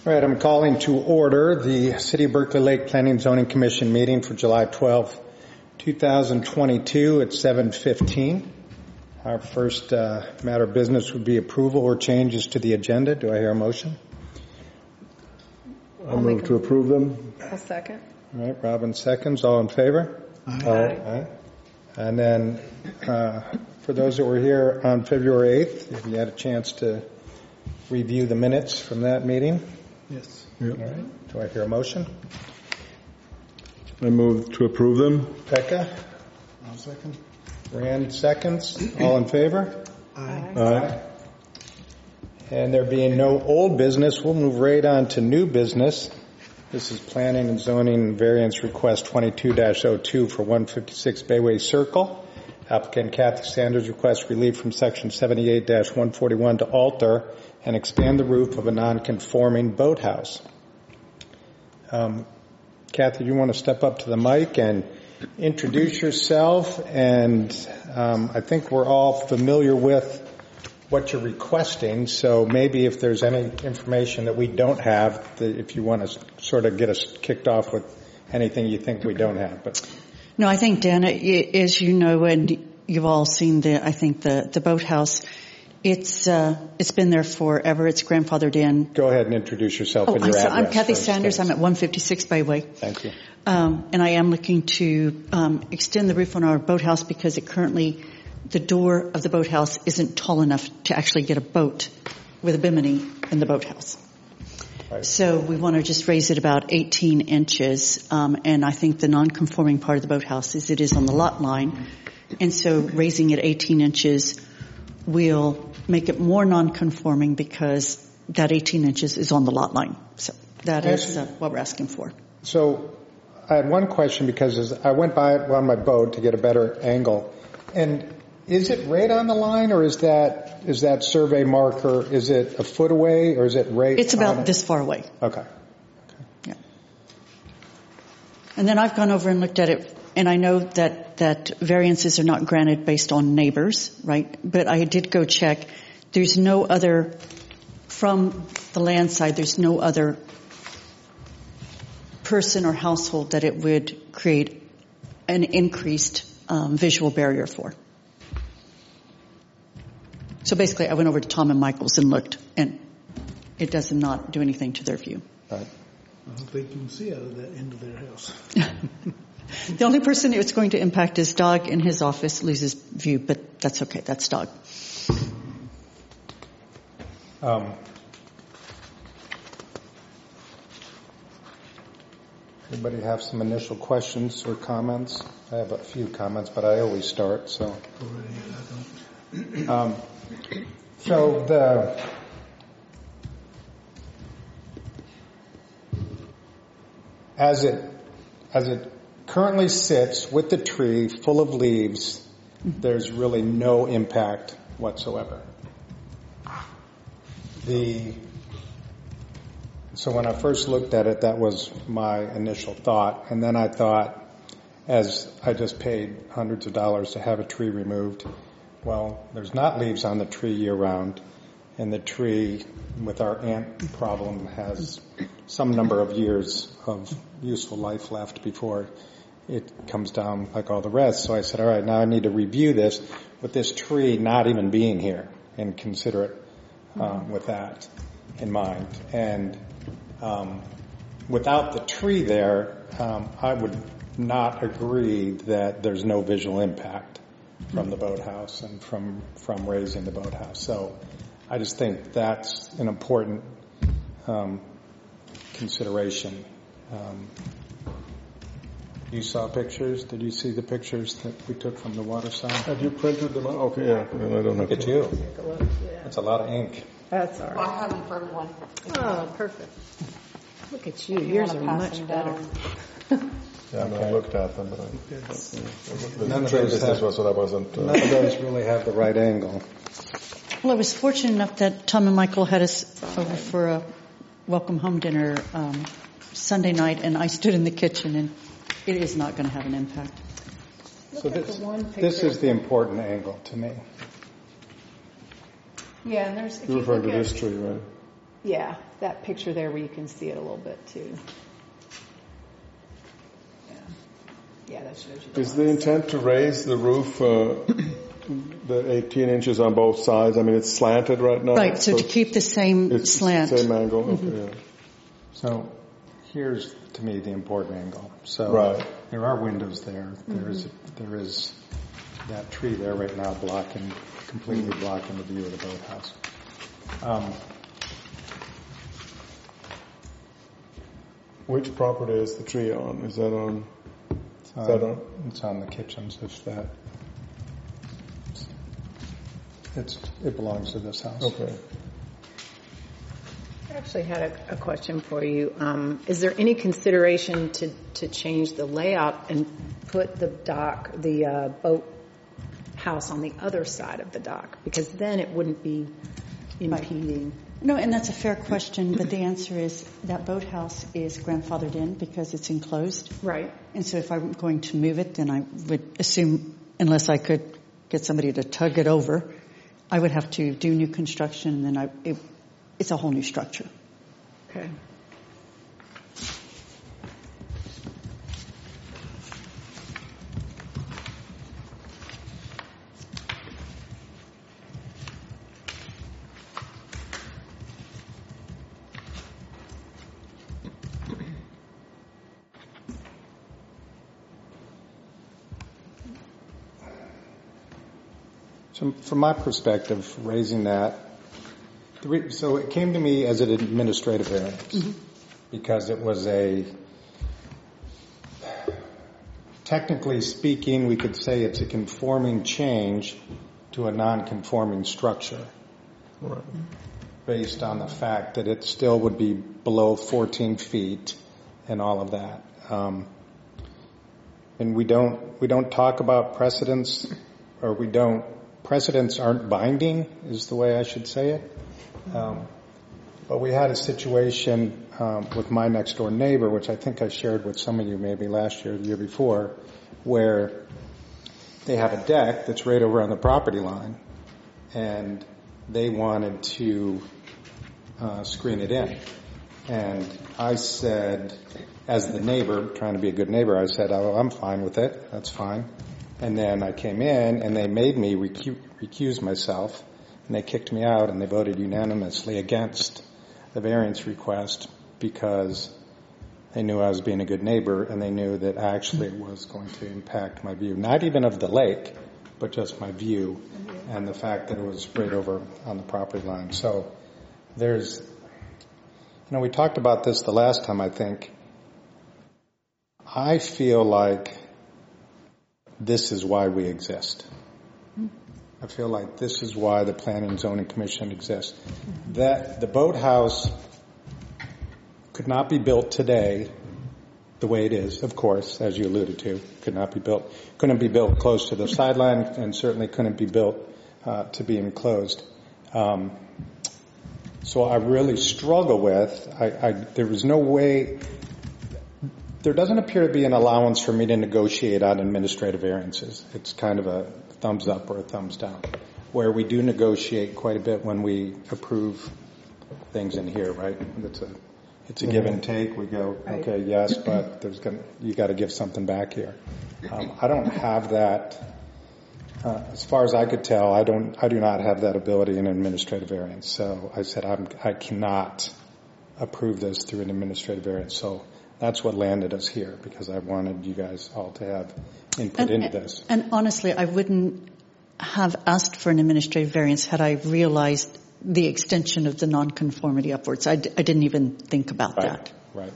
All right, I'm calling to order the City of Berkeley Lake Planning and Zoning Commission meeting for July 12, 2022 at 7:15. Our first matter of business would be approval or changes to the agenda. Do I hear a motion? I'll move to approve them. I'll second. All right, Robin seconds. All in favor? Aye. Aye. And then for those that were here on February 8th, if you had a chance to review the minutes from that meeting. Yes. All right. Do I hear a motion? I move to approve them. Pekka? I'll second. Rand seconds. All in favor? Aye. Aye. And there being no old business, we'll move right on to new business. This is Planning and Zoning Variance Request 22-02 for 156 Bayway Circle. Applicant Kathy Sanders requests relief from Section 78-141 to alter and expand the roof of a non-conforming boathouse. Kathy, do you want to step up to the mic and introduce yourself? And I think we're all familiar with what you're requesting, so maybe if there's any information that we don't have, if you want to sort of get us kicked off with anything you think we don't have. But no, I think, Dan, as you know, and you've all seen the boathouse, it's been there forever. It's grandfathered in. Go ahead and introduce yourself and your address. I'm Kathy Sanders. Case. I'm at 156 Bayway. Thank you. And I am looking to extend the roof on our boathouse because the door of the boathouse isn't tall enough to actually get a boat with a bimini in the boathouse. Right. So we want to just raise it about 18 inches. And I think the non-conforming part of the boathouse it is on the lot line. And so raising it 18 inches will make it more non-conforming because that 18 inches is on the lot line. So that is what we're asking for. So I had one question because I went by it on my boat to get a better angle. And is it right on the line, or is that survey marker, is it a foot away, or is it right It's about on it? this far away. Okay. Yeah. And then I've gone over and looked at it, and I know that variances are not granted based on neighbors, right? But I did go check. There's no other, from the land side, there's no other person or household that it would create an increased visual barrier for. So basically, I went over to Tom and Michael's and looked, and it does not do anything to their view. Right. I don't think you can see out of that end of their house. The only person it's going to impact is Doug in his office loses view, but that's okay. That's Doug. Anybody have some initial questions or comments? I have a few comments, but I always start, so. As it currently sits with the tree full of leaves, there's really no impact whatsoever. So when I first looked at it, that was my initial thought. And then I thought, as I just paid hundreds of dollars to have a tree removed, well, there's not leaves on the tree year-round, and the tree, with our ant problem, has some number of years of useful life left before it comes down like all the rest. So I said, all right, now I need to review this with this tree not even being here and consider it with that in mind. And without the tree there, I would not agree that there's no visual impact from the boathouse and from raising the boathouse. So I just think that's an important consideration. You saw pictures? Did you see the pictures that we took from the water side? Have you printed them out? Okay, yeah. Then I don't have Look at you. That's a lot of ink. That's all right. I have them for everyone. Oh, perfect. Look at you. Yours are much better. Yeah, I looked at them, but None of those really have the right angle. Well, I was fortunate enough that Tom and Michael had us over for a welcome home dinner Sunday night, and I stood in the kitchen, and it is not going to have an impact. So this is the important angle to me. Yeah, and there's. You're referring to this tree, right? Yeah, that picture there where you can see it a little bit too. Yeah, that shows you. Is the intent to raise the roof the 18 inches on both sides? I mean, it's slanted right now. Right, so to keep the same slant. Same angle. Mm-hmm. Okay, yeah. So here's, to me, the important angle. So right. There are windows there. There is that tree there right now completely blocking the view of the boathouse. Which property is the tree on? Is that on? It's on the kitchens. It belongs to this house. Okay. I actually had a question for you. Is there any consideration to change the layout and put the boat house on the other side of the dock? Because then it wouldn't be impeding. No, and that's a fair question, but the answer is that boathouse is grandfathered in because it's enclosed. Right. And so if I'm going to move it, then I would assume, unless I could get somebody to tug it over, I would have to do new construction, and then it's a whole new structure. Okay. So from my perspective, raising that, so it came to me as an administrative variance because it was technically speaking, we could say it's a conforming change to a non-conforming structure. Right. Based on the fact that it still would be below 14 feet and all of that. And we don't talk about precedents, or precedents aren't binding, is the way I should say it. But we had a situation with my next door neighbor, which I think I shared with some of you maybe last year or the year before, where they have a deck that's right over on the property line, and they wanted to screen it in. And I said, as the neighbor, trying to be a good neighbor, I said, oh, I'm fine with it. That's fine. And then I came in, and they made me recuse myself, and they kicked me out, and they voted unanimously against the variance request because they knew I was being a good neighbor, and they knew that actually it was going to impact my view, not even of the lake, but just my view and the fact that it was right over on the property line. So there's, we talked about this the last time, I think. I feel like this is why we exist. I feel like this is why the Planning and Zoning Commission exists. That the boathouse could not be built today the way it is, of course, as you alluded to. Couldn't be built close to the sideline, and certainly couldn't be built to be enclosed. So I really struggle with, there was no way, there doesn't appear to be an allowance for me to negotiate on administrative variances. It's kind of a thumbs up or a thumbs down, where we do negotiate quite a bit when we approve things in here, right? It's a give and take. We go, okay, yes, but you got to give something back here. I don't have that. As far as I could tell, I do not have that ability in administrative variance. So I said I cannot approve this through an administrative variance. So that's what landed us here, because I wanted you guys all to have input into this. And honestly, I wouldn't have asked for an administrative variance had I realized the extension of the nonconformity upwards. I didn't even think about that. Right.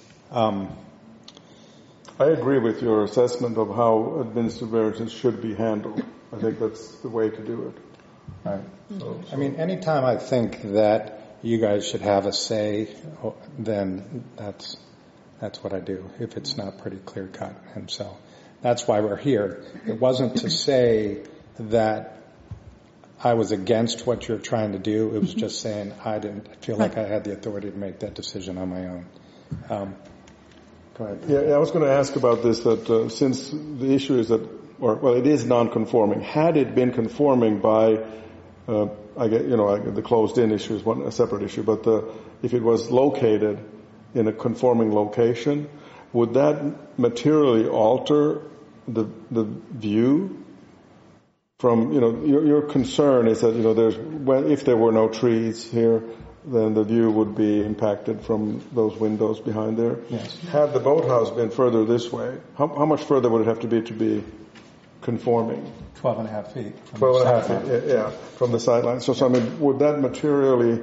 I agree with your assessment of how administrative variances should be handled. I think that's the way to do it. Right. So. I mean, anytime I think that you guys should have a say, then that's what I do, if it's not pretty clear cut. And so that's why we're here. It wasn't to say that I was against what you're trying to do. It was just saying I didn't feel like I had the authority to make that decision on my own. Go ahead. Yeah, I was going to ask about this, that since the issue is that, it is non-conforming. Had it been conforming by I get, the closed-in issue is a separate issue, but if it was located in a conforming location, would that materially alter the view from, your concern is that, if there were no trees here, then the view would be impacted from those windows behind there. Yes. Had the boathouse been further this way, how much further would it have to be conforming? 12 and a half feet. 12 and a half feet, yeah, from the sideline. So, would that materially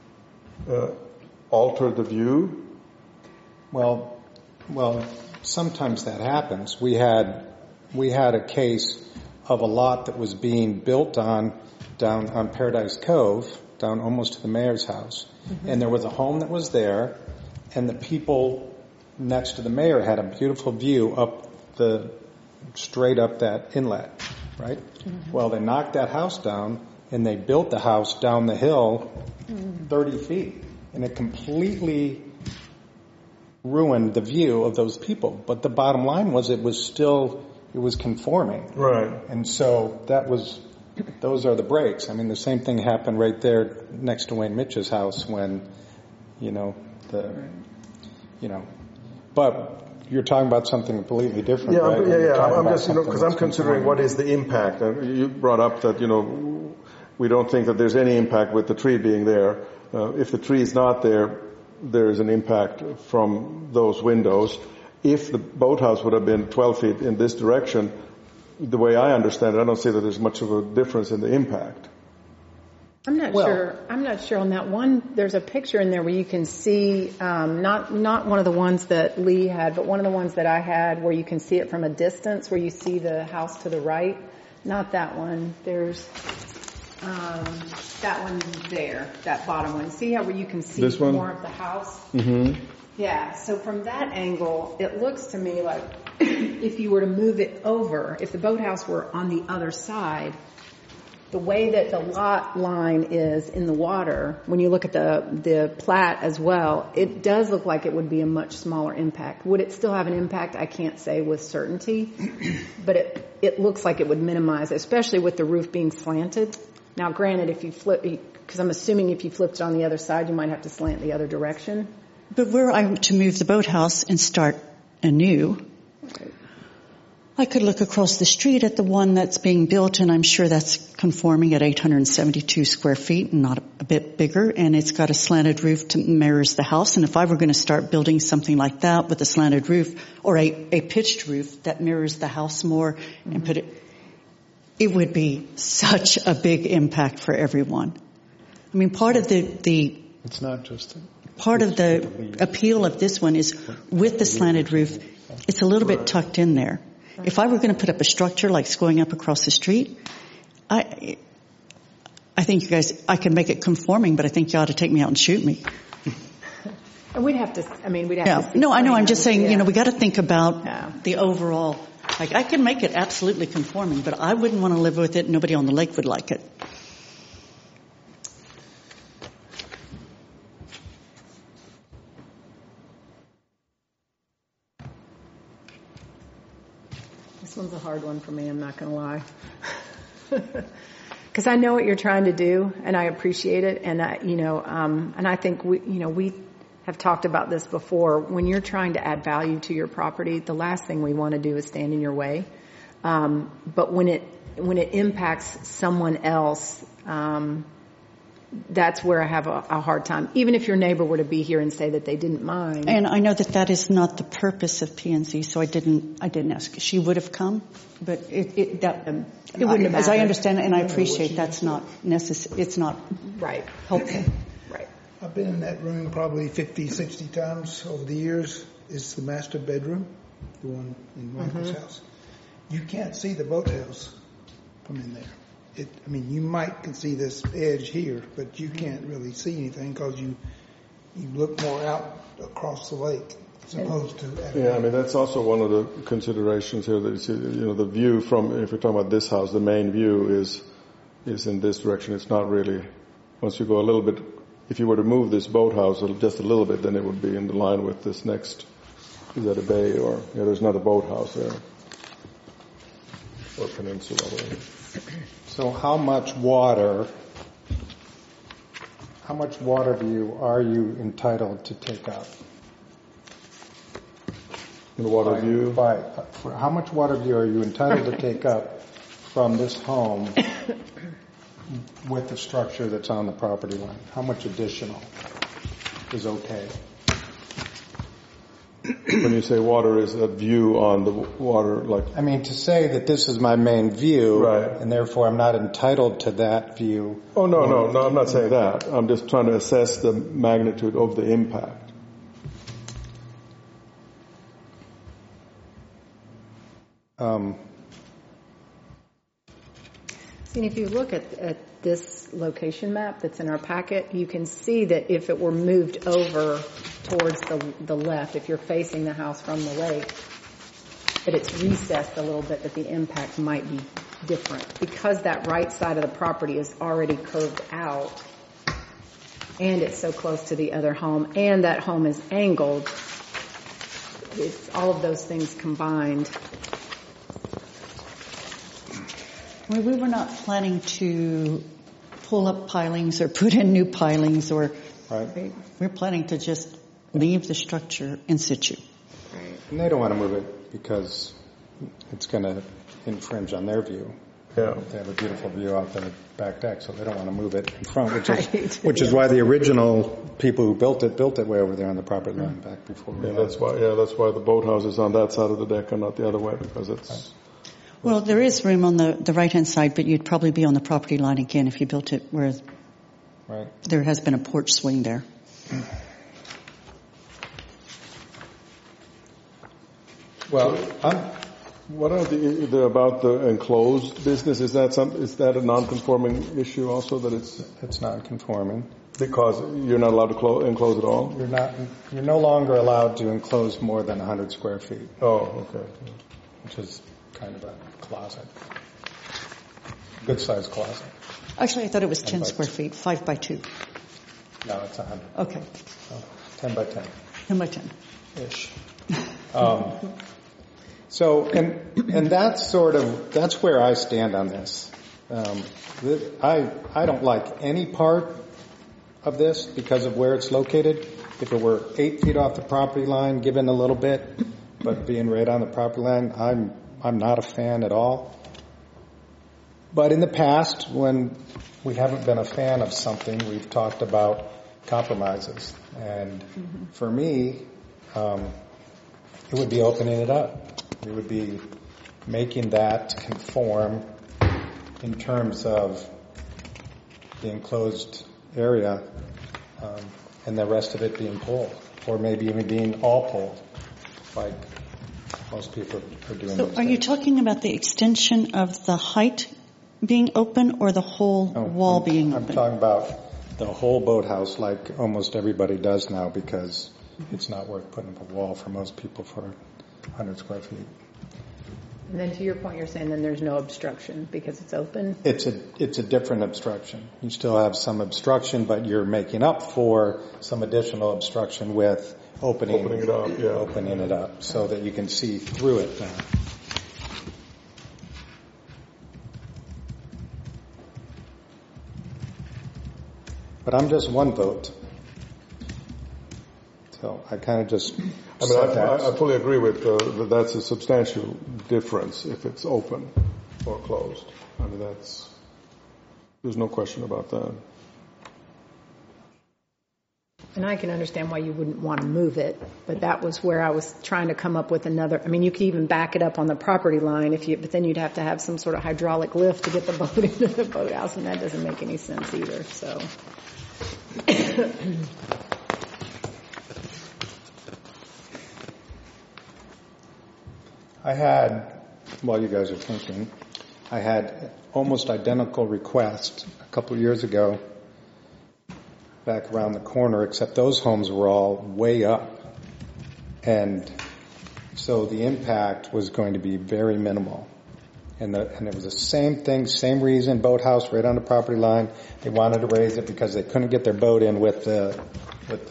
alter the view? Well, sometimes that happens. We had a case of a lot that was being built down on Paradise Cove, down almost to the mayor's house. Mm-hmm. And there was a home that was there, and the people next to the mayor had a beautiful view straight up that inlet, right? Mm-hmm. Well, they knocked that house down, and they built the house down the hill 30 feet. And it completely ruined the view of those people. But the bottom line was it was conforming. Right. And so those are the breaks. I mean, the same thing happened right there next to Wayne Mitch's house when, but you're talking about something completely different, right? Yeah. I'm just, because I'm considering what is the impact. You brought up that, we don't think that there's any impact with the tree being there. If the tree is not there, there is an impact from those windows. If the boathouse would have been 12 feet in this direction, the way I understand it, I don't see that there's much of a difference in the impact. I'm not sure on that one. There's a picture in there where you can see, not one of the ones that Lee had, but one of the ones that I had where you can see it from a distance, where you see the house to the right. Not that one. There's that one there, that bottom one. See how where you can see more of the house? Mm-hmm. Yeah, so from that angle, it looks to me like if you were to move it over, if the boathouse were on the other side, the way that the lot line is in the water, when you look at the plat as well, it does look like it would be a much smaller impact. Would it still have an impact? I can't say with certainty, but it looks like it would minimize, especially with the roof being slanted. Now, granted, if you flip, because I'm assuming if you flipped it on the other side, you might have to slant the other direction. But were I to move the boathouse and start anew, I could look across the street at the one that's being built, and I'm sure that's conforming at 872 square feet and not a bit bigger, and it's got a slanted roof to mirrors the house. And if I were going to start building something like that with a slanted roof or a pitched roof that mirrors the house more and put it would be such a big impact for everyone. I mean, part of it's not just part of the appeal of this one is with the slanted roof, it's a little bit tucked in there. If I were going to put up a structure like going up across the street, I think you guys, I can make it conforming, but I think you ought to take me out and shoot me. And we'd have to to. No, I know. I'm just saying, we got to think about the overall. Like, I can make it absolutely conforming, but I wouldn't want to live with it. Nobody on the lake would like it. This one's a hard one for me, I'm not going to lie. Because I know what you're trying to do, and I appreciate it, and I think we have talked about this before. When you're trying to add value to your property, the last thing we want to do is stand in your way. But when it impacts someone else, that's where I have a hard time. Even if your neighbor were to be here and say that they didn't mind. And I know that is not the purpose of P&Z, so I didn't ask. She would have come, but it wouldn't have. As I understand it, and I appreciate that's not necessary. It's not right helpful. Right. I've been in that room probably 50, 60 times over the years. It's the master bedroom, the one in Michael's house. You can't see the boathouse from in there. You might see this edge here, but you can't really see anything because you look more out across the lake as opposed to. That's also one of the considerations here. That the view from, if you're talking about this house, the main view is in this direction. It's not really. Once you go a little bit, if you were to move this boathouse just a little bit, then it would be in the line with this next. Is that a bay or there's not a boathouse there or peninsula there. So how much water how much water view are you entitled to take up? The water view? How much water view are you entitled to take up from this home with the structure that's on the property line? How much additional is okay? When you say water is a view on the water, like... I mean, to say that this is my main view, right, and therefore I'm not entitled to that view. Oh, no, I'm not saying that. I'm just trying to assess the magnitude of the impact. See, if you look at this location map that's in our packet, you can see that if it were moved over towards the left, if you're facing the house from the lake, that it's recessed a little bit, that the impact might be different. Because that right side of the property is already curved out, and it's so close to the other home, and that home is angled, it's all of those things combined. We were not planning to pull up pilings or put in new pilings, or we're planning to just leave the structure in situ. Right. And they don't want to move it because it's going to infringe on their view. Yeah. They have a beautiful view out the back deck, so they don't want to move it in front, which is why the original people who built it way over there on the property line back before. That's why the boathouse is on that side of the deck and not the other way, because it's... Right. Well, there is room on the right-hand side, but you'd probably be on the property line again if you built it where there has been a porch swing there. Well, what are about the enclosed business? Is that a non-conforming issue also, that it's non-conforming? Because you're not allowed to enclose at all? You're no longer allowed to enclose more than 100 square feet. Oh, okay. Which is kind of a closet. Good-sized closet. Actually, I thought it was 10 square feet, 5 by 2. No, it's 100. Okay. 10 by 10. 10 by 10. Ish. So, and that's where I stand on this. I don't like any part of this because of where it's located. If it were 8 feet off the property line, given a little bit, but being right on the property line, I'm not a fan at all. But in the past, when we haven't been a fan of something, we've talked about compromises. And for me, it would be opening it up. We would be making that conform in terms of the enclosed area, and the rest of it being pulled, or maybe even being all pulled, like most people are doing. So are you talking about the extension of the height being open or the whole wall being open? I'm talking about the whole boathouse, like almost everybody does now, because it's not worth putting up a wall for most people for 100 square feet. And then to your point, you're saying then there's no obstruction because it's open? It's a different obstruction. You still have some obstruction, but you're making up for some additional obstruction with opening it up so that you can see through it now. But I'm just one vote. So I kind of just... I fully agree with that that's a substantial difference if it's open or closed. I mean, there's no question about that. And I can understand why you wouldn't want to move it, but that was where I was trying to come up with another. I mean, you could even back it up on the property line, but then you'd have to have some sort of hydraulic lift to get the boat into the boathouse, and that doesn't make any sense either. So. I had, while you guys are thinking, I had almost identical request a couple of years ago back around the corner, except those homes were all way up. And so the impact was going to be very minimal. And it was the same thing, same reason, boathouse right on the property line. They wanted to raise it because they couldn't get their boat in with their, what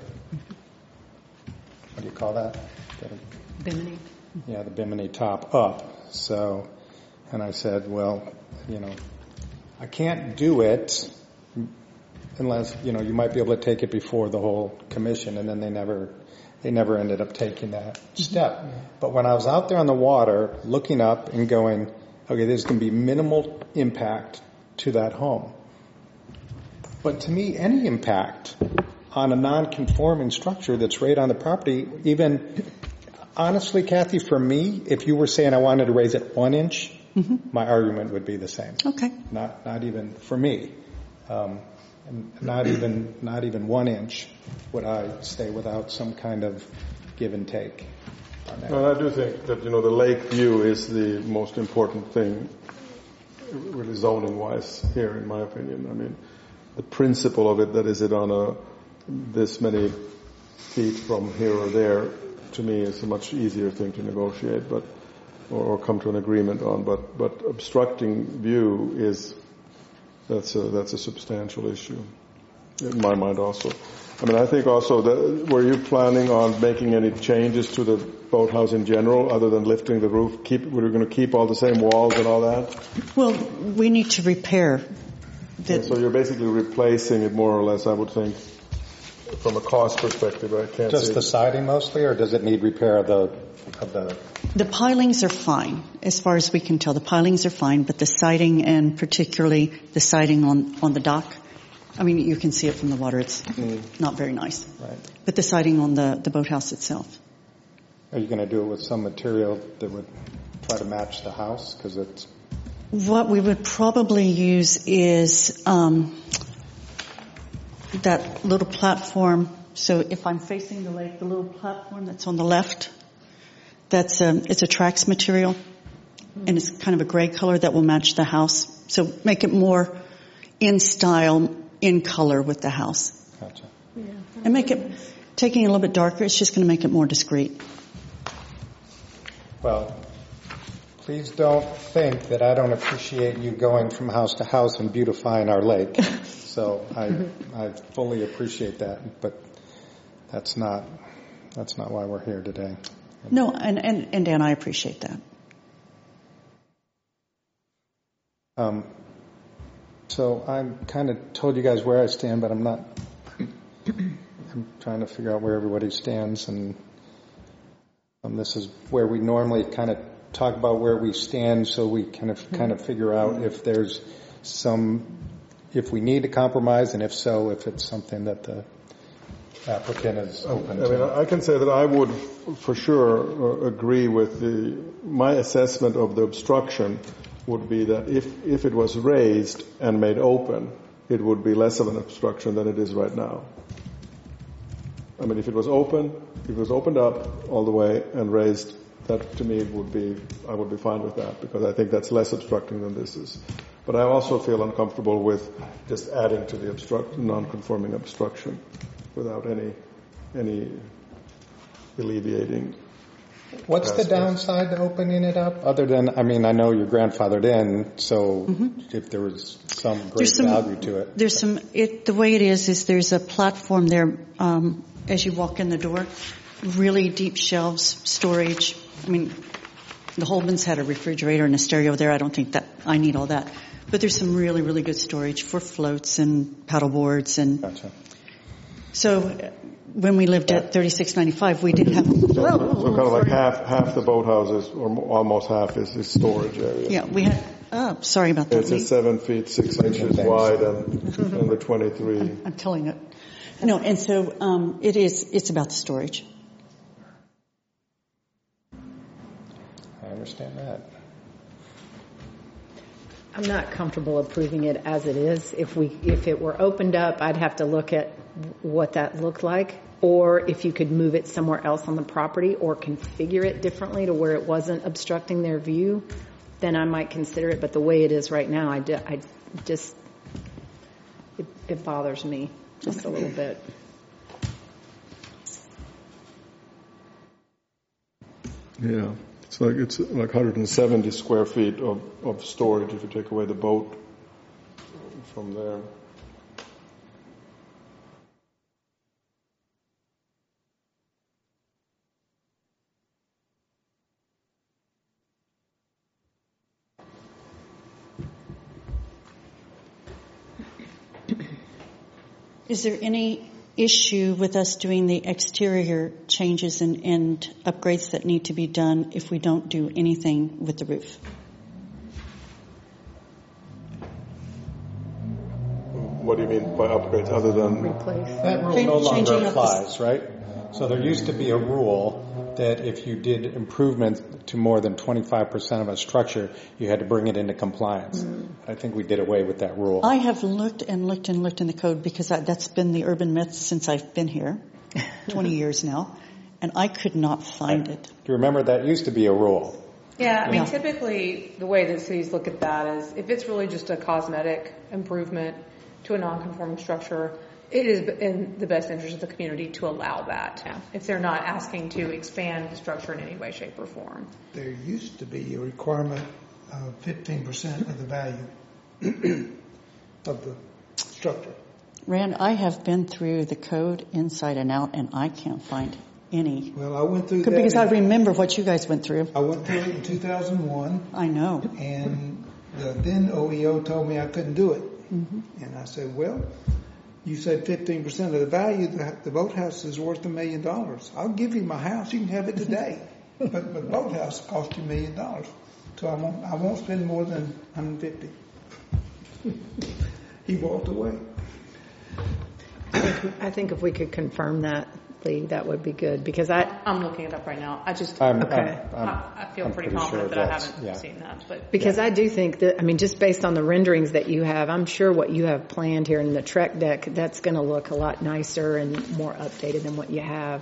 do you call that? Bimini. Yeah, the Bimini top up. So, and I said, well, I can't do it unless, you might be able to take it before the whole commission, and then they never ended up taking that step. But when I was out there on the water, looking up and going, okay, there's going to be minimal impact to that home. But to me, any impact on a non-conforming structure that's right on the property, even, honestly, Kathy, for me, if you were saying I wanted to raise it 1 inch, my argument would be the same. Okay. Not even for me. Not even 1 inch would I stay without some kind of give and take. No, I do think that, the lake view is the most important thing, really zoning-wise here, in my opinion. I mean, the principle of it, that is it on this many feet from here or there, to me is a much easier thing to negotiate, or come to an agreement on. But obstructing view that's a substantial issue in my mind also. I mean, I think also that, were you planning on making any changes to the boathouse in general other than lifting the roof? Were you going to keep all the same walls and all that? Well, we need to repair. So you're basically replacing it more or less, I would think, from a cost perspective. I can't Just the siding mostly, or does it need repair of the? The pilings are fine, as far as we can tell. The pilings are fine, but the siding, and particularly the siding on the dock, I mean, you can see it from the water. It's not very nice. Right. But the siding on the boathouse itself. Are you going to do it with some material that would try to match the house? Because it's. What we would probably use is that little platform. So if I'm facing the lake, the little platform that's on the left, it's a Trax material, and it's kind of a gray color that will match the house. So make it more in style, in color with the house. Gotcha. Yeah. And taking it a little bit darker, it's just going to make it more discreet. Well, please don't think that I don't appreciate you going from house to house and beautifying our lake. So I fully appreciate that, but that's not why we're here today. No, and Dan, I appreciate that. So I'm kind of told you guys where I stand, but I'm not. I'm trying to figure out where everybody stands, and this is where we normally kind of talk about where we stand, so we kind of figure out if there's if we need to compromise, and if so, if it's something that the applicant is open to. I mean, I can say that I would for sure agree with my assessment of the obstruction would be that if it was raised and made open, it would be less of an obstruction than it is right now. I mean, if it was opened up all the way and raised, that to me I would be fine with that, because I think that's less obstructing than this is. But I also feel uncomfortable with just adding to the non-conforming obstruction without any alleviating. What's the downside to opening it up? Other than, I mean, I know you're grandfathered in, so if there was some great value to it. There's the way it is there's a platform there as you walk in the door, really deep shelves, storage. I mean, the Holmans had a refrigerator and a stereo there. I don't think that I need all that. But there's some really, really good storage for floats and paddle boards. And gotcha. So when we lived at 3695, we did have... So kind of like half the boathouses, or almost half, is storage area. Yeah, we had... sorry about that. It's 7 feet 6 inches wide and the 23. I'm telling it. No, and so it's about the storage. I understand that. I'm not comfortable approving it as it is. If it were opened up, I'd have to look at what that looked like, or if you could move it somewhere else on the property or configure it differently to where it wasn't obstructing their view, then I might consider it. But the way it is right now, it bothers me just a little bit. Yeah. It's like 170 square feet of storage if you take away the boat from there. Is there any issue with us doing the exterior changes and upgrades that need to be done if we don't do anything with the roof? What do you mean by upgrades other than? Replace. That rule no longer Changing up the- applies, right? So there used to be a rule that if you did improvements to more than 25% of a structure, you had to bring it into compliance. I think we did away with that rule. I have looked and looked and looked in the code because that's been the urban myth since I've been here, 20 years now, and I could not find it. Do you remember that used to be a rule? Yeah, I mean, Yeah. typically the way that cities look at that is if it's really just a cosmetic improvement to a non-conforming structure, it is in the best interest of the community to allow that if they're not asking to expand the structure in any way, shape, or form. There used to be a requirement of 15% of the value of the structure. Rand, I have been through the code inside and out, and I can't find any. Well, I went through that. Because I remember what you guys went through. I went through it in 2001, I know. and the then OEO told me I couldn't do it. And I said, well, you said 15% of the value, the boathouse is worth $1 million. I'll give you my house, you can have it today. but the boathouse cost you $1 million. So I won't spend more than $150. He walked away. I think if we could confirm that, Lee, that would be good because I'm looking it up right now. I just I'm feel pretty confident sure that I that's- haven't yeah. seen that. But because I do think that, I mean, just based on the renderings that you have, I'm sure what you have planned here in the Trek deck, that's going to look a lot nicer and more updated than what you have.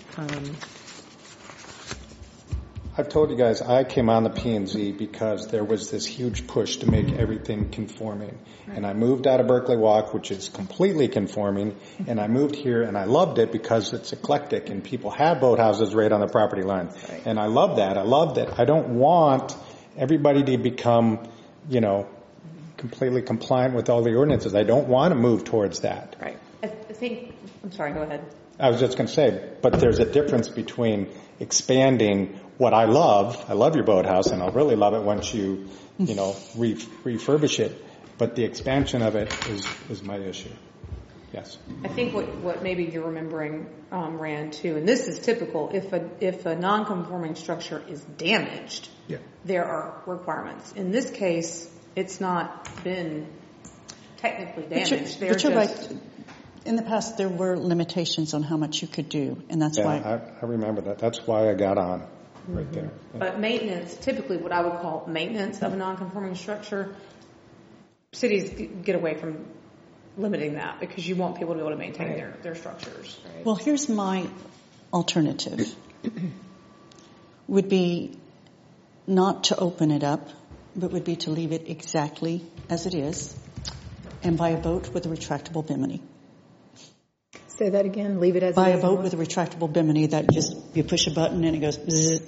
I've told you guys I came on the P&Z because there was this huge push to make everything conforming. And I moved out of Berkeley Walk, which is completely conforming, and I moved here and I loved it because it's eclectic and people have boathouses right on the property line. Right. And I love that. I love that. I don't want everybody to become, completely compliant with all the ordinances. I don't want to move towards that. Right. I think, I'm sorry, go ahead. I was just going to say, but there's a difference between expanding what I love your boathouse, and I'll really love it once you, refurbish it. But the expansion of it is my issue. Yes. I think what maybe you're remembering, Rand, too, and this is typical, if a non-conforming structure is damaged, there are requirements. In this case, it's not been technically damaged. But you're right. In the past, there were limitations on how much you could do, and that's why. I remember that. That's why I got on right there. Yeah. But maintenance, typically what I would call maintenance of a non-conforming structure, cities get away from limiting that because you want people to be able to maintain their structures. Right? Well, here's my alternative. Would be not to open it up, but would be to leave it exactly as it is and buy a boat with a retractable bimini. Say that again. Leave it as Buy it a is. boat with a retractable bimini that just, you push a button and it goes bzzz.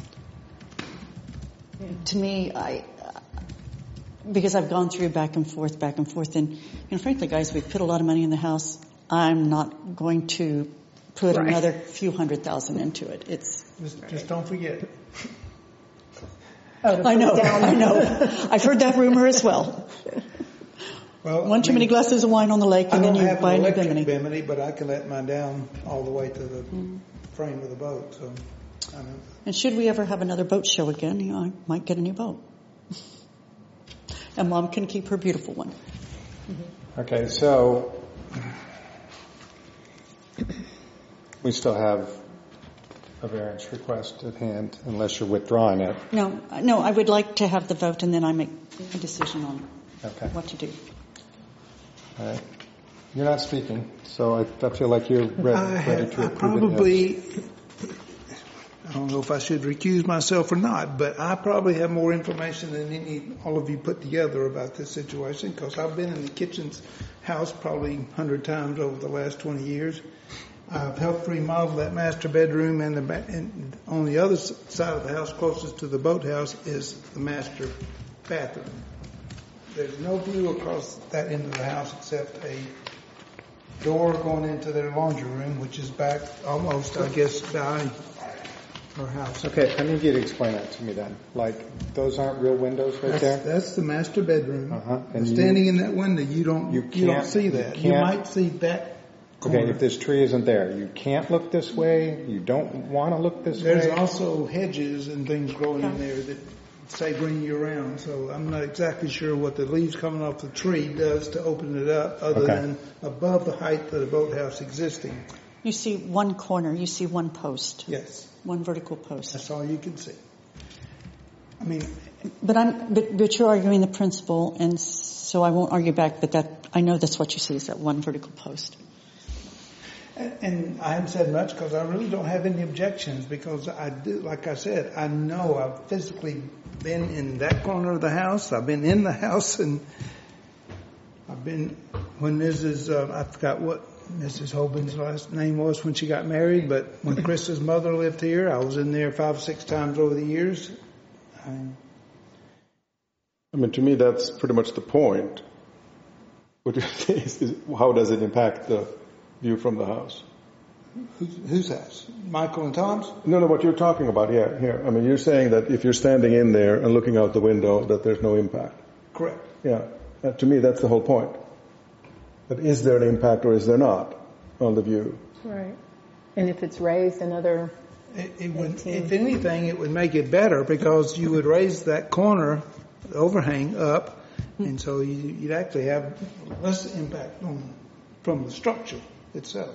To me, because I've gone through back and forth, and frankly, guys, we've put a lot of money in the house. I'm not going to put another few $100,000 into it. Just don't forget. I know. I've heard that rumor as well. Well, One too many glasses of wine on the lake, and then you buy a new bimini. bimini, but I can let mine down all the way to the frame of the boat. So, I know. And should we ever have another boat show again, I might get a new boat. And Mom can keep her beautiful one. Okay, so we still have a variance request at hand, unless you're withdrawing it. No, I would like to have the vote, and then I make a decision on what to do. All right. You're not speaking, so I feel like you're ready to approve it. I don't know if I should recuse myself or not, but I probably have more information than all of you put together about this situation because I've been in the kitchen's house probably 100 times over the last 20 years. I've helped remodel that master bedroom, and on the other side of the house closest to the boathouse is the master bathroom. There's no view across that end of the house except a door going into their laundry room, which is back almost, I guess, by her house. Okay, I need you to explain that to me then. Like, those aren't real windows right there? That's the master bedroom. And standing in that window, you don't see that. You might see that corner. Okay, if this tree isn't there, you can't look this way. You don't want to look this way. There's also hedges and things growing in there that say bring you around. So I'm not exactly sure what the leaves coming off the tree does to open it up, other than above the height of the boathouse existing. You see one corner. You see one post. Yes. One vertical post. That's all you can see. I mean, but you're arguing the principle, and so I won't argue back. But I know that's what you see is that one vertical post. and I haven't said much because I really don't have any objections, because I do, like I said, I know I've physically been in that corner of the house. I've been in the house, and I've been when Mrs. I forgot what Mrs. Hoban's last name was when she got married, but when Krista's mother lived here, I was in there 5 or 6 times over the years. I mean, to me, that's pretty much the point. What you say is how does it impact the view from the house? Whose house? Michael and Tom's? No, what you're talking about here. I mean, you're saying that if you're standing in there and looking out the window, that there's no impact. Correct. Yeah. To me, that's the whole point. But is there an impact or is there not on the view? Right. And if it's raised another... It would, if anything, it would make it better, because you would raise that corner, the overhang, up, and so you'd actually have less impact from the structure itself.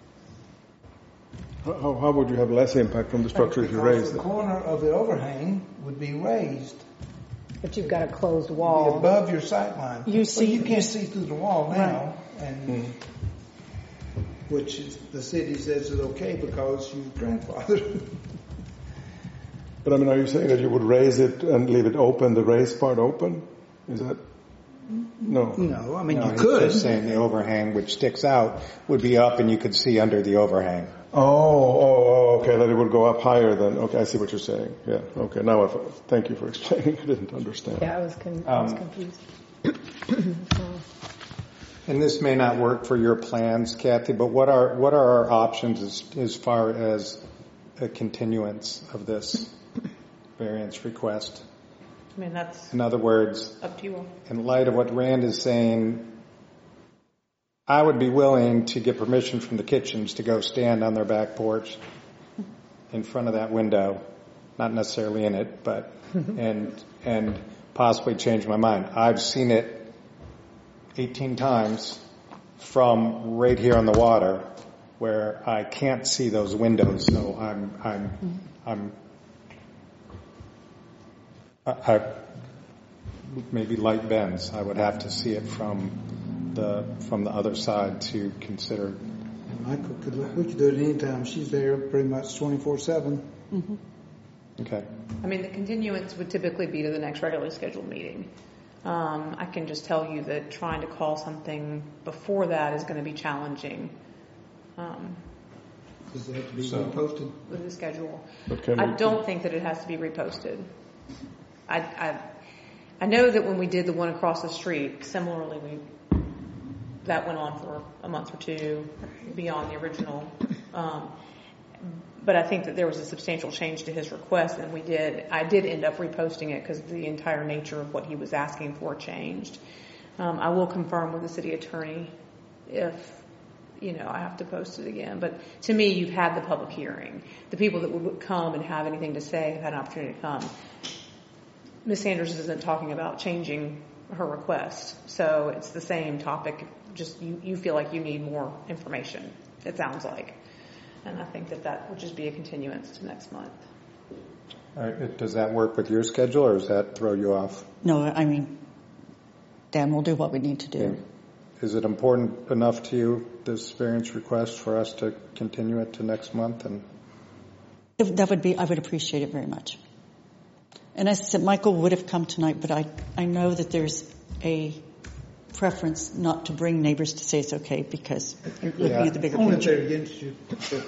How would you have less impact from the structure if you raise the it? corner of the overhang would be raised. But you've got a closed Be wall. above your sight line. You can't see through the wall now, and which is, the city says is okay because you grandfathered. But I mean, are you saying that you would raise it and leave it open, the raised part open? Is that... No. No, I mean, you he's could. just saying the overhang, which sticks out, would be up and you could see under the overhang. Oh, okay, that it would go up higher than... Okay, I see what you're saying. Yeah, okay, now thank you for explaining. I didn't understand. Yeah, I was confused. And this may not work for your plans, Kathy, but what are our options as far as a continuance of this variance request? I mean, that's In other words, up to you all. in light of what Rand is saying, I would be willing to get permission from the Kitchens to go stand on their back porch in front of that window, not necessarily in it, but and possibly change my mind. I've seen it 18 times from right here on the water, where I can't see those windows. So I maybe like Ben's. I would have to see it from the other side to consider. Michael we could do it anytime. She's there pretty much 24/7. Mm-hmm. Okay. I mean, the continuance would typically be to the next regularly scheduled meeting. I can just tell you that trying to call something before that is going to be challenging. Does it have to be reposted? With the schedule. I don't think that it has to be reposted. I know that when we did the one across the street, similarly, that went on for a month or two beyond the original. But I think that there was a substantial change to his request, and I did end up reposting it because the entire nature of what he was asking for changed. I will confirm with the city attorney if, I have to post it again. But to me, you've had the public hearing. The people that would come and have anything to say have had an opportunity to come. Ms. Sanders isn't talking about changing her request. So it's the same topic, just you feel like you need more information, it sounds like. And I think that would just be a continuance to next month. All right. Does that work with your schedule, or does that throw you off? No, I mean, Dan will do what we need to do. Yeah. Is it important enough to you, this variance request, for us to continue it to next month? And I would appreciate it very much. And as I said, Michael would have come tonight, but I know that there's a preference not to bring neighbors to say it's okay, because looking at the bigger picture. They're against you.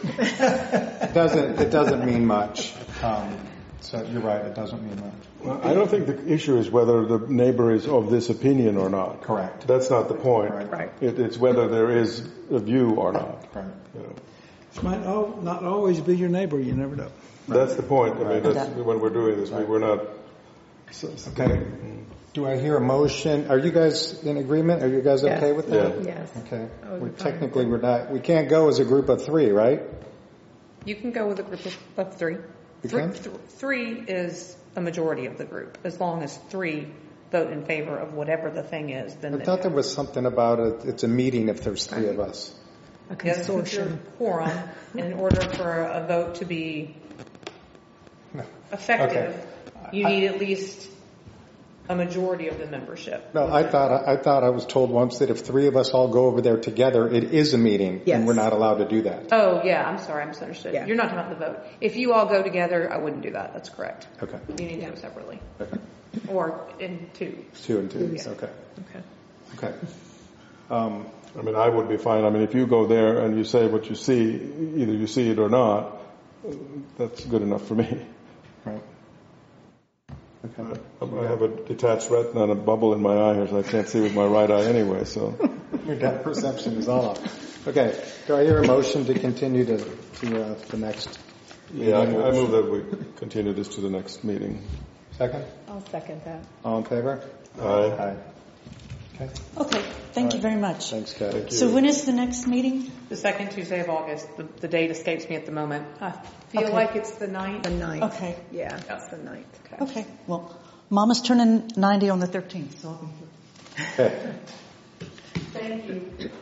It doesn't mean much. So you're right, it doesn't mean much. Well, I don't think the issue is whether the neighbor is of this opinion or not. Correct. That's not the point. Right. Right. It's whether there is a view or not. Right. This might not always be your neighbor. You never know. That's the point. I mean, that's when we're doing this. We're not. Okay. Do I hear a motion? Are you guys in agreement? Are you guys okay with that? Yeah. Yes. Okay. We're We're not. We can't go as a group of 3, right? You can go with a group of 3. You can? 3 is a majority of the group. As long as 3 vote in favor of whatever the thing is, then I thought there was something about it's a meeting if there's 3 of us. A Yes, it's your quorum, and in order for a vote to be effective, you need at least a majority of the membership. No, I thought I was told once that if 3 of us all go over there together, it is a meeting, Yes. and we're not allowed to do that. Oh, yeah, I'm sorry, I misunderstood. Yeah. You're not talking about the vote. If you all go together, I wouldn't do that. That's correct. Okay. You need to go separately. Okay. Or in 2. 2 and 2. Yeah. Okay. Okay. Okay. I mean, I would be fine. I mean, if you go there and you say what you see, either you see it or not, that's good enough for me. Right. Okay. I have a detached retina and a bubble in my eye here, so I can't see with my right eye anyway. So, Your depth perception is all off. Okay. Do I hear a motion to continue to the next? yeah, I move that we continue this to the next meeting. Second? I'll second that. All in favor? Aye. Aye. Okay. Okay, thank you very much. Thanks, Kathy. So when is the next meeting? The second Tuesday of August. The date escapes me at the moment. I feel like it's the 9th. The 9th. Okay. Yeah, that's the 9th. Okay, well, Mama's turning 90 on the 13th, so I'll be here. Okay. Thank you.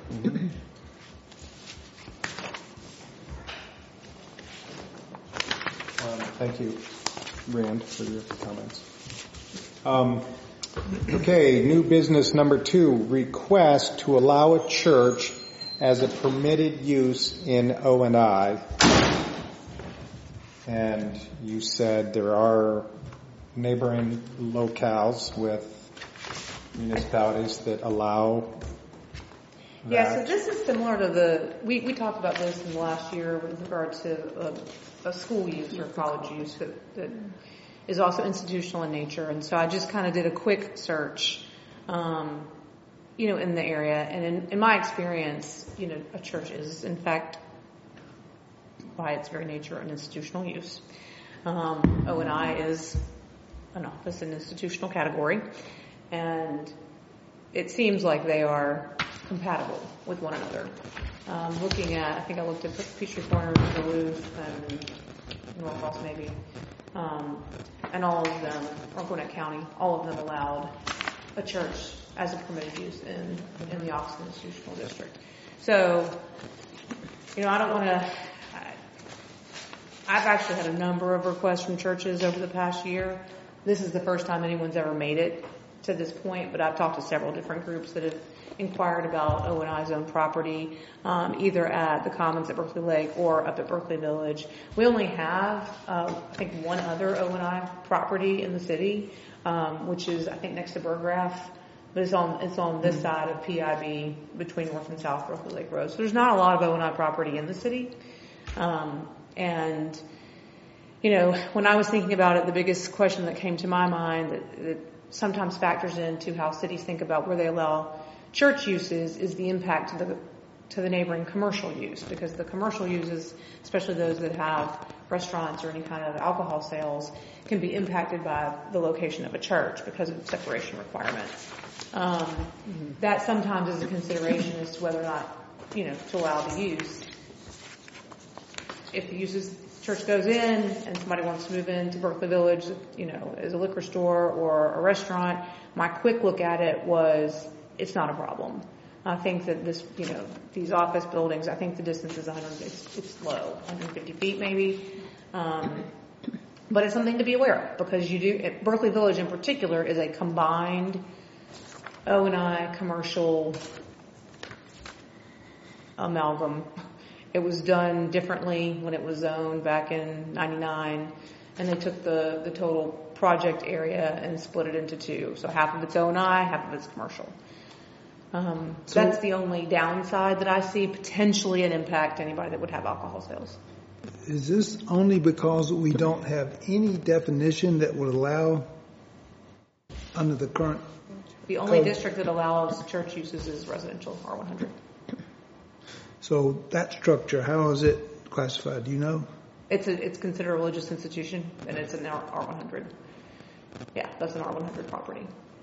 Thank you, Rand, for your comments. Okay, new business number 2, request to allow a church as a permitted use in O&I. And you said there are neighboring locales with municipalities that allow that. Yeah, so this is similar to we talked about this in the last year with regard to a school use or college use that is also institutional in nature. And so I just kind of did a quick search, in the area. And in my experience, a church is, in fact, by its very nature, an institutional use. O&I is an office in institutional category. And it seems like they are compatible with one another. Looking at, I think I looked at Peachtree Corners, Duluth, and Norcross maybe, and all of them, or Gwinnett County, all of them allowed a church as a permitted use in the Austin Institutional District. So, I don't want to. I've actually had a number of requests from churches over the past year. This is the first time anyone's ever made it to this point, but I've talked to several different groups that have inquired about O&I's own property, either at the Commons at Berkeley Lake or up at Berkeley Village. We only have, I think, one other O&I property in the city, which is, I think, next to Burgraff. But it's on this side of PIB between North and South Berkeley Lake Road. So there's not a lot of O&I property in the city. And when I was thinking about it, the biggest question that came to my mind that sometimes factors into how cities think about where they allow church uses is the impact to the neighboring commercial use, because the commercial uses, especially those that have restaurants or any kind of alcohol sales, can be impacted by the location of a church because of separation requirements. That sometimes is a consideration as to whether or not, to allow the use. If the church goes in and somebody wants to move into Berkeley Village, as a liquor store or a restaurant, my quick look at it was it's not a problem. I think that these office buildings, I think the distance is it's low, 150 feet maybe. But it's something to be aware of, because Berkeley Village in particular is a combined O&I commercial amalgam. It was done differently when it was zoned back in 99, and they took the total project area and split it into 2. So half of it's O&I, half of it's commercial. That's the only downside that I see, potentially an impact to anybody that would have alcohol sales. Is this only because we don't have any definition that would allow under the current? The only code? district that allows church uses is residential R100. So that structure, how is it classified? Do you know? It's considered a religious institution, and it's an R100. Yeah, that's an R100 property.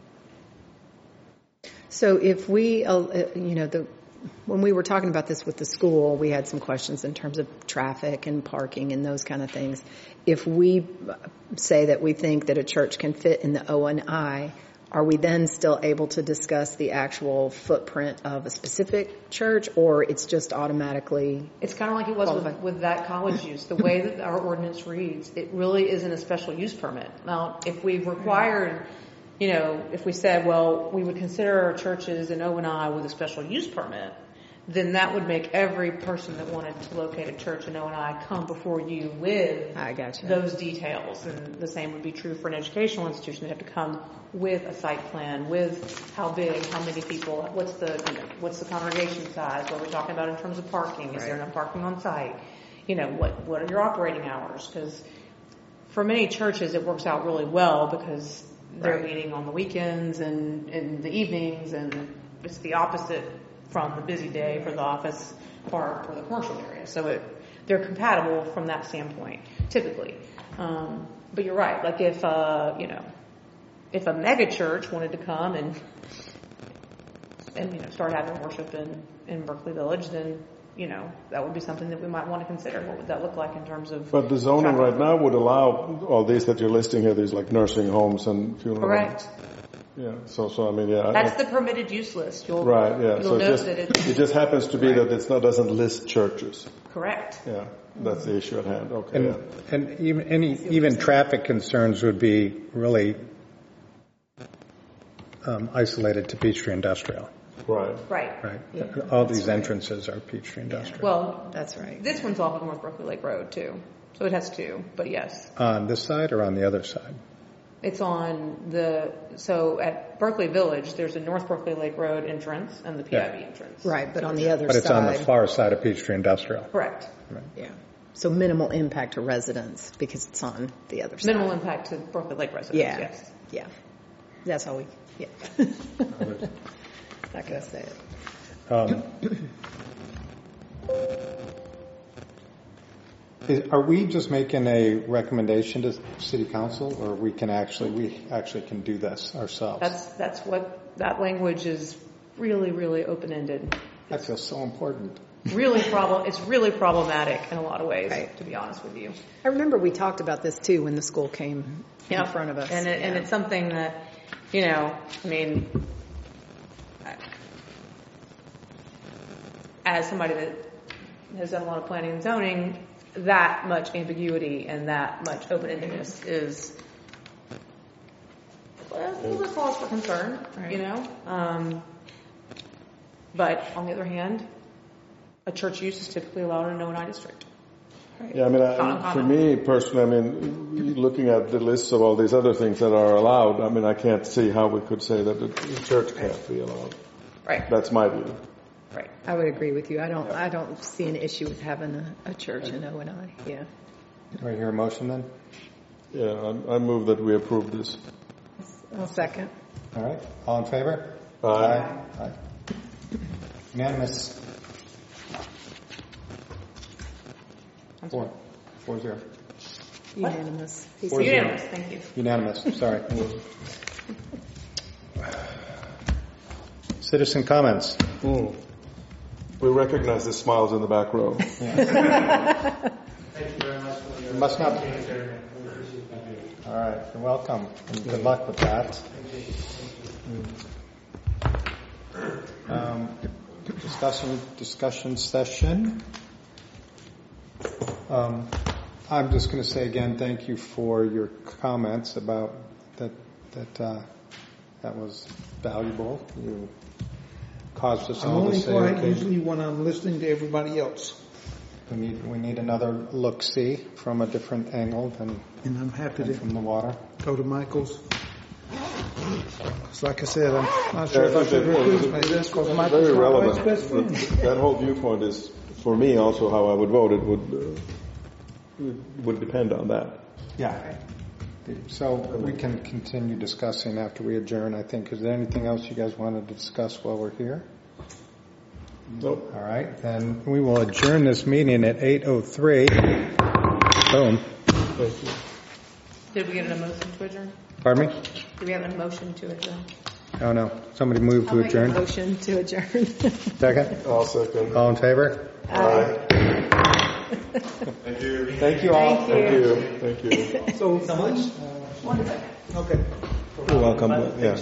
So if we, when we were talking about this with the school, we had some questions in terms of traffic and parking and those kind of things. If we say that we think that a church can fit in the O&I, are we then still able to discuss the actual footprint of a specific church, or it's just automatically? It's kind of like it was with that college use. The way that our ordinance reads, it really isn't a special use permit. Now, if we required, if we said, well, we would consider our churches an O&I with a special use permit, then that would make every person that wanted to locate a church in O&I come before you with those details. And the same would be true for an educational institution. They'd have to come with a site plan, with how big, how many people, what's the congregation size, what we're talking about in terms of parking. Is there enough parking on site? What are your operating hours? Because for many churches, it works out really well because they're meeting on the weekends and in the evenings, and it's the opposite from the busy day for the office or the commercial area. So they're compatible from that standpoint, typically. But you're right. Like if a mega church wanted to come and start having worship in Berkeley Village, then that would be something that we might want to consider. What would that look like in terms of? But the zoning right now would allow all these that you're listing here. These like nursing homes and funeral Correct. homes. Yeah. So I mean, yeah. That's the permitted use list. You'll note that it just happens to be that doesn't list churches. Correct. Yeah. That's the issue at hand. Okay. And even traffic concerns would be really isolated to Peachtree Industrial. Right. Yeah, all these entrances are Peachtree Industrial. Well, that's right. This one's off of North Berkeley Lake Road too, so it has two. But yes. On this side or on the other side? It's on so at Berkeley Village, there's a North Berkeley Lake Road entrance and the PIB entrance. Right, but on the other side. But it's on the far side of Peachtree Industrial. Correct. Right. Yeah. So minimal impact to residents because it's on the other side. Minimal impact to Berkeley Lake residents, yes. Yeah. That's all Not going to say it. Are we just making a recommendation to City Council, or we actually can do this ourselves? That's what that language is. Really, really open-ended. That feels so important. It's really problematic in a lot of ways, to be honest with you. I remember we talked about this too when the school came in front of us. And it's something that, as somebody that has done a lot of planning and zoning, that much ambiguity and that much open-endedness is a little bit cause for concern, But on the other hand, a church use is typically allowed in an O&I district. Right? Yeah, for me personally, looking at the lists of all these other things that are allowed, I can't see how we could say that the church can't be allowed. Right. That's my view. Right. I would agree with you. I don't see an issue with having a church in O&I. Yeah. Do I hear a motion then? Yeah, I move that we approve this. I'll second. All right. All in favor? Aye. Aye. Unanimous. 4-0. Unanimous. Unanimous. Thank you. Unanimous. Sorry. Citizen comments. We recognize the smiles in the back row. Yeah. Thank you very much. It must not be. All right. You're welcome. And good luck with that. Discussion session. I'm just going to say again, thank you for your comments about that. That was valuable. You caused us all to say. I'm only quiet usually when I'm listening to everybody else. We need another look-see from a different angle than I'm happy to from the water. Go to Michael's. It's like I said, I'm not sure if I should recuse myself because Michael's very my relevant. wife's best friend. That whole viewpoint is, for me, also how I would vote. It would depend on that. Yeah. So we can continue discussing after we adjourn, I think. Is there anything else you guys wanted to discuss while we're here? Nope. All right, then we will adjourn this meeting at 8:03. Boom. Thank you. Did we get a motion to adjourn? Pardon me? Do we have a motion to adjourn? Oh, no. Somebody moved to adjourn. Motion to adjourn. Second? I'll second. All in favor? Aye. Thank you all. Thank you. Thank you. So much. One second. Okay. You're welcome. Yeah.